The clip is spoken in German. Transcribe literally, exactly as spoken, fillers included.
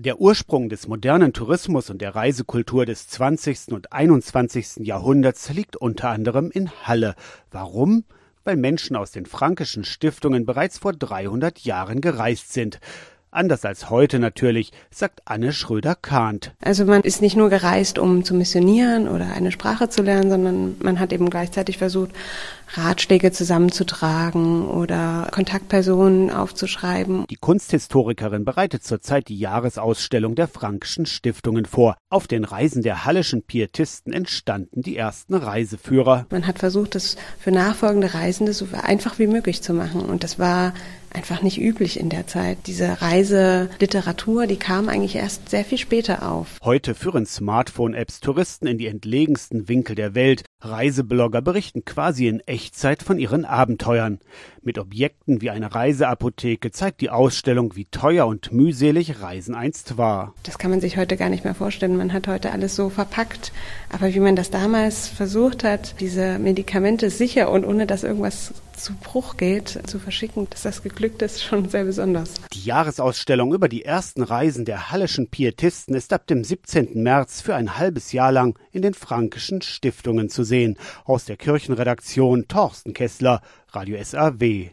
Der Ursprung des modernen Tourismus und der Reisekultur des zwanzigsten und einundzwanzigsten Jahrhunderts liegt unter anderem in Halle. Warum? Weil Menschen aus den fränkischen Stiftungen bereits vor dreihundert Jahren gereist sind. Anders als heute natürlich, sagt Anne Schröder-Kahnt. Also man ist nicht nur gereist, um zu missionieren oder eine Sprache zu lernen, sondern man hat eben gleichzeitig versucht, Ratschläge zusammenzutragen oder Kontaktpersonen aufzuschreiben. Die Kunsthistorikerin bereitet zurzeit die Jahresausstellung der fränkischen Stiftungen vor. Auf den Reisen der hallischen Pietisten entstanden die ersten Reiseführer. Man hat versucht, das für nachfolgende Reisende so einfach wie möglich zu machen. Und das war einfach nicht üblich in der Zeit. Diese Reiseliteratur, die kam eigentlich erst sehr viel später auf. Heute führen Smartphone-Apps Touristen in die entlegensten Winkel der Welt. Reiseblogger berichten quasi in Echtzeit von ihren Abenteuern. Mit Objekten wie eine Reiseapotheke zeigt die Ausstellung, wie teuer und mühselig Reisen einst war. Das kann man sich heute gar nicht mehr vorstellen. Man hat heute alles so verpackt. Aber wie man das damals versucht hat, diese Medikamente sicher und ohne dass irgendwas zu Bruch geht, zu verschicken, dass das geglückt ist, schon sehr besonders. Die Jahresausstellung über die ersten Reisen der hallischen Pietisten ist ab dem siebzehnten März für ein halbes Jahr lang in den fränkischen Stiftungen zu sehen. Aus der Kirchenredaktion Thorsten Kessler, Radio S A W.